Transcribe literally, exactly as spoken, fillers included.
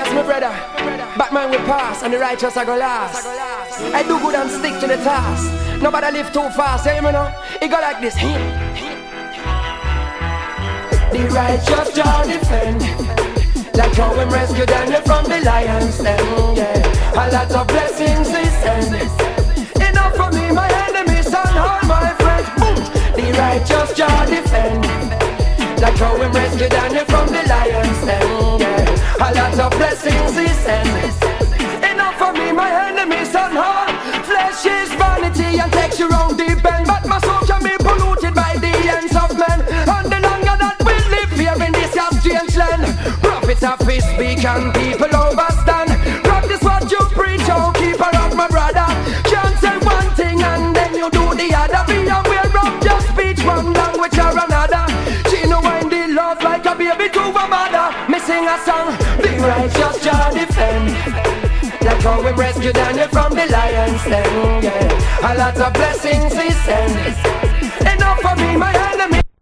Yes, my brother. Batman will pass and the righteous are gonna last. I do good and stick to the task. Nobody live too fast, hey, you know. It go like this. The righteous shall defend, like how we rescue Daniel from the lion's den. Yeah, a lot of blessings we send. Enough for me, my enemies, and all my friends. Boom. The righteous shall defend, like how we rescue Daniel from the lion's den. Yeah, a lot of blessings we send. Enough for me, my enemies, and all. Flesh is vanity and takes you round deep end, but my soul can be polluted by the ends of men. And the longer that we live here in this strange land, prophets of his speak and people overstand. Practice what you preach, oh keeper of my brother. Can't say one thing and then you do the other. Be aware of your speech, one language or another. She know wind the love like a baby to a mother. Me sing a song, the righteous shall defend, like how we rescue Daniel from the lion's den. Yeah, a lot of blessings we send. Enough for me, my enemy.